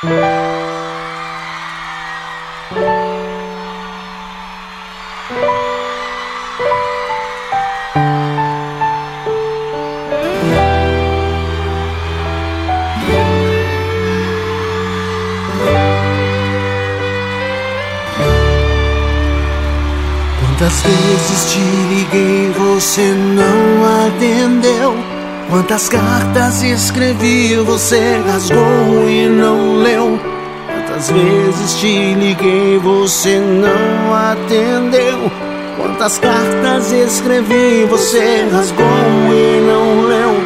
Quantas vezes te liguei, você não atendeu? Quantas cartas escrevi, você rasgou e não leu? Quantas vezes te liguei, você não atendeu? Quantas cartas escrevi, você rasgou e não leu?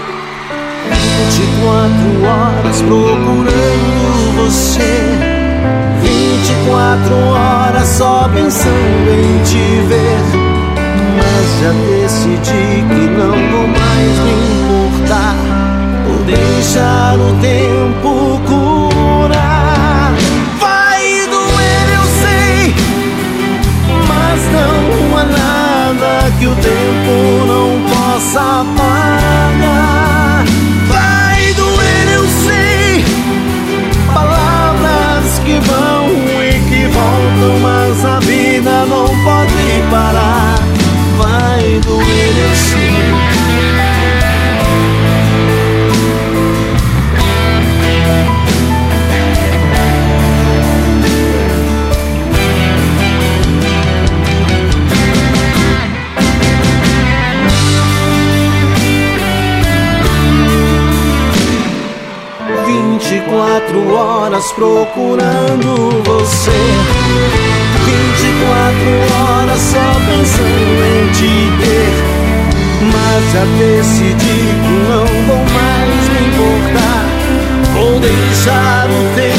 24 horas procurando você, 24 horas só pensando em te ver. Mas já decidi que não vou mais me importar, vou deixar o tempo curar. Vai doer, eu sei, mas não há nada que o tempo não possa apagar. Vai doer, eu sei, palavras que vão e que voltam, mas a vida não pode parar. Vai doer, eu sei. 24 horas procurando você, 24 horas só pensando em te ter. Mas já decidi que não vou mais me importar, vou deixar o tempo